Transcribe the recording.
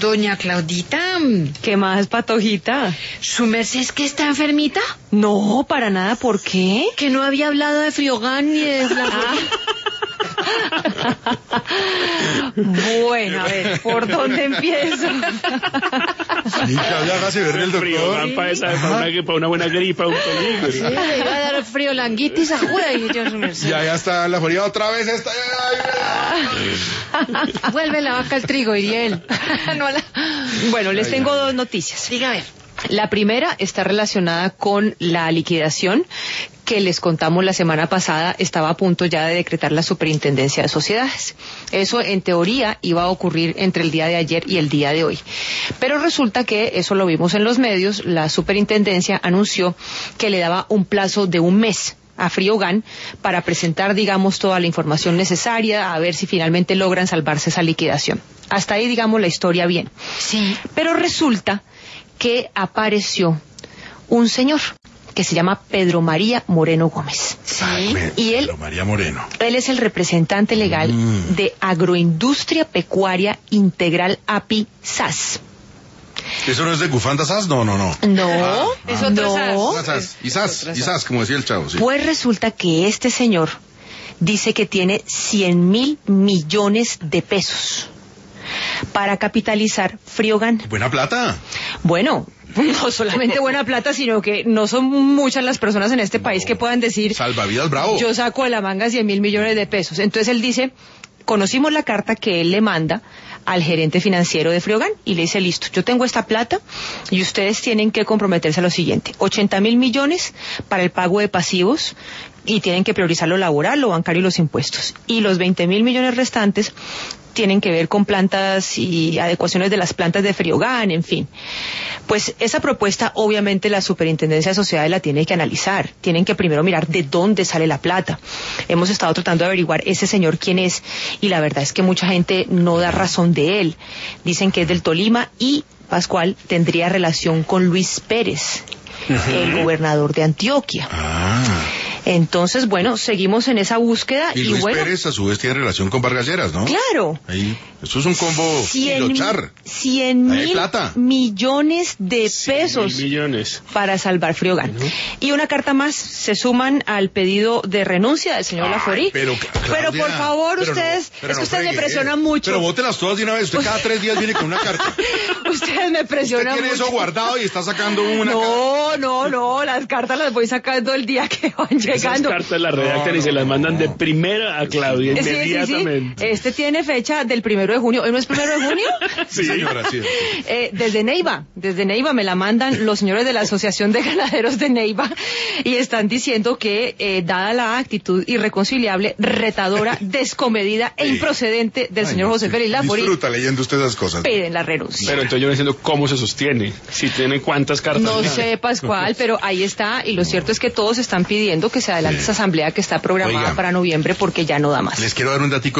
Doña Claudita. ¿Qué más, Patojita? ¿Su merced es que está enfermita? No, para nada, ¿por qué? Que no había hablado de Friogán ni de Bueno, a ver, ¿por dónde empiezo? Sí, Claudia, hágase ver el doctor. Para una buena gripa, un peligro. Sí, le iba a dar friolanguitis aguda y yo, su merced. Ya está la fría otra vez. Vuelve la vaca al trigo, diría él. Bueno, les tengo dos noticias. Dígame. La primera está relacionada con la liquidación que les contamos la semana pasada. Estaba a punto ya de decretar la Superintendencia de Sociedades. Eso, en teoría, iba a ocurrir entre el día de ayer y el día de hoy. Pero resulta que, eso lo vimos en los medios, la Superintendencia anunció que le daba un plazo de un mes a Friogán para presentar, digamos, toda la información necesaria, a ver si finalmente logran salvarse esa liquidación. Hasta ahí, digamos, la historia bien. Sí. Pero resulta que apareció un señor que se llama Pedro María Moreno Gómez. Sí. Y él, Pedro María Moreno. Él es el representante legal de Agroindustria Pecuaria Integral API SAS. ¿Eso no es de Gufanda SAS? No. No, es otro no. SAS. SAS, como decía el chavo. Sí. Pues resulta que este señor dice que tiene 100.000 millones de pesos para capitalizar Friogán. Buena plata. Bueno, no solamente buena plata, sino que no son muchas las personas en este país que puedan decir, Salvavidas bravo. yo saco de la manga 100.000 millones de pesos. Entonces él dice, conocimos la carta que él le manda al gerente financiero de Friogán y le dice, listo, yo tengo esta plata y ustedes tienen que comprometerse a lo siguiente: 80.000 millones para el pago de pasivos, y tienen que priorizar lo laboral, lo bancario y los impuestos, y los 20.000 millones restantes tienen que ver con plantas y adecuaciones de las plantas de Friogán, en fin. Pues esa propuesta, obviamente, la Superintendencia de Sociedades la tiene que analizar. Tienen que primero mirar de dónde sale la plata. Hemos estado tratando de averiguar ese señor quién es, y la verdad es que mucha gente no da razón de él. Dicen que es del Tolima y, Pascual, tendría relación con Luis Pérez, el gobernador de Antioquia. Entonces, bueno, seguimos en esa búsqueda. Y Luis bueno, Pérez, a su vez, tiene relación con Vargas Lleras, ¿no? Claro. Ahí, eso es un combo 100.000 plata. millones de pesos 100.000 millones para salvar Friogán. Y una carta más, se suman al pedido de renuncia del señor Laforí. Pero por favor, pero ustedes, no, pero es que no ustedes me fregue, presionan mucho. Pero bótelas todas de una vez. Usted cada 3 días viene con una carta. Ustedes me Usted presionan tiene mucho. eso guardado y está sacando una No, las cartas las voy sacando el día que van Esas llegando. cartas las redactan y se las mandan de primera a Claudia inmediatamente. Sí. Este tiene fecha del 1 de junio. ¿Hoy no es 1 de junio? Sí, señora, sí. Desde Neiva me la mandan los señores de la Asociación de Ganaderos de Neiva y están diciendo que, dada la actitud irreconciliable, retadora, descomedida e improcedente del señor José Félix Laforí, Disfruta leyendo usted esas cosas. piden la renuncia. Pero entonces yo no entiendo cómo se sostiene. Si tiene cuántas cartas. No ya. sé, Pascual, pero ahí está, y lo cierto es que todos están pidiendo que se adelante esa asamblea que está programada Oiga. para noviembre porque ya no da más. Les quiero dar un datico